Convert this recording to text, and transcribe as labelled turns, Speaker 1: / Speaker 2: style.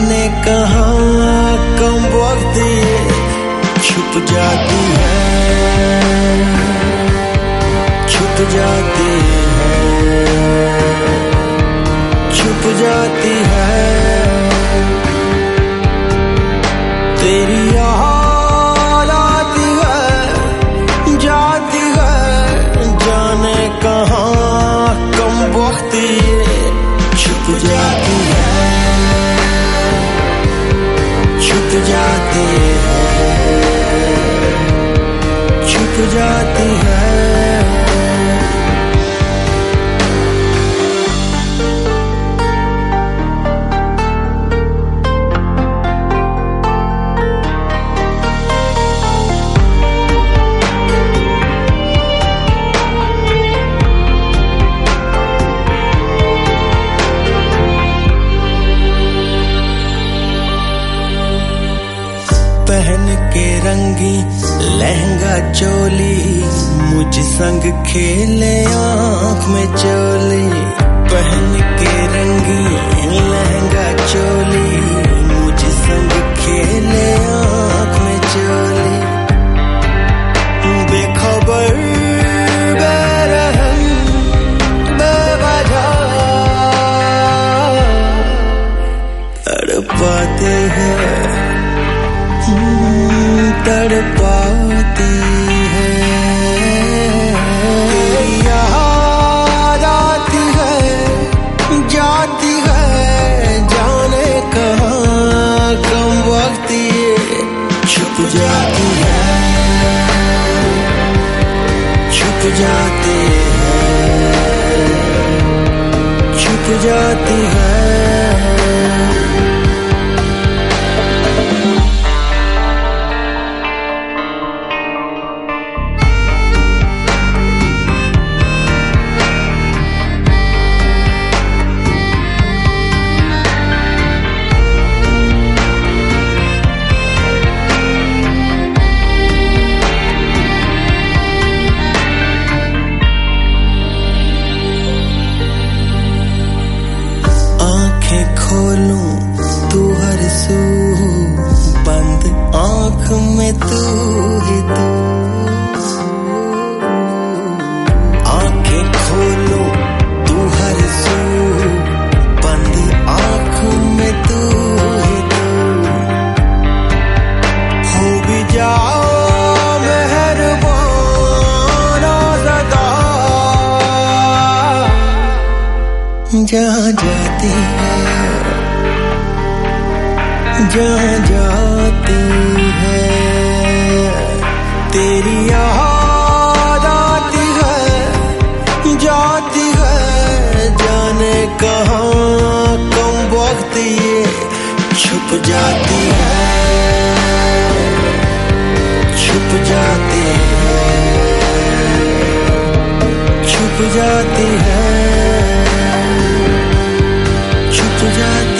Speaker 1: जाने कहाँ कम वक्त ये छुप जाती है, छुप जाती है, छुप जाती है। तेरी याद आती है, जाती है, जाने कहाँ कम वक्त ये छुप जाती है, छुप जाती है, छुप जाती है। पहन के रंगी लहंगा चोली, मुझ संग खेले आँख में चोली। पहन के रंगी लहंगा चोली, मुझ संग खेले आँख में चोली। बेखबर बेरहम बेवजह तड़पाते हैं, तड़पाती है। तेरी याद आती है, जाती है, जाने कहाँ कम वक्त ये छुप जाती है, छुप जाती है, छुप जाती है। खोलूं तू हर सू, बंद आँख में तू ही तू। आँखें खोलूं तू हर सू, बंद आँख में तू ही तू। हो भी जाओ मेहरबान ज़दा, जहाँ जाती है, जहाँ जाती है। तेरी याद आती है, जाती है, जाने कहाँ कम वक्त ये छुप जाती है, छुप जाती है, छुप जाती है, छुप जाती है।